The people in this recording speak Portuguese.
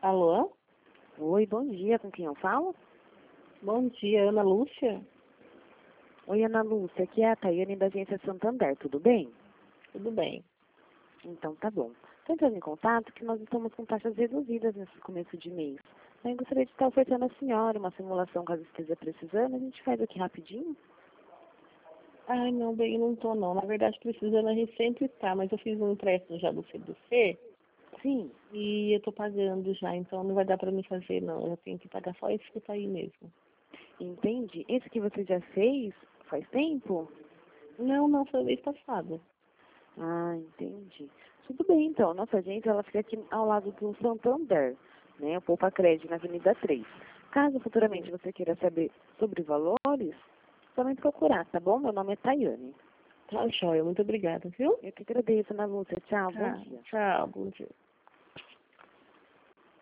Alô? Oi, bom dia. Com quem eu falo? Bom dia, Ana Lúcia? Oi, Ana Lúcia. Aqui é a Tayane da Agência Santander. Tudo bem? Tudo bem. Então, tá bom. Estou entrando em contato que nós estamos com taxas reduzidas nesse começo de mês. Eu gostaria de estar ofertando à senhora uma simulação, caso esteja precisando. A gente faz aqui rapidinho. Ai, não, bem, não tô não. Na verdade, precisando a gente sempre tá, mas eu fiz um empréstimo já do CDC Sim, e eu tô pagando já, então não vai dar pra mim fazer não. Eu tenho que pagar só esse que tá aí mesmo. entende? Esse que você já fez faz tempo? Não, foi mês passado. Ah, entendi. Tudo bem, então. Nossa agência, ela fica aqui ao lado do Santander, né? O Poupa Crédito na Avenida 3. Caso futuramente você queira saber sobre valores, só me procurar, tá bom? Meu nome é Tayane. Tá, joia, muito obrigada, viu? Eu que agradeço, Ana Lúcia. Tchau, bom Tá, dia. tchau, bom dia.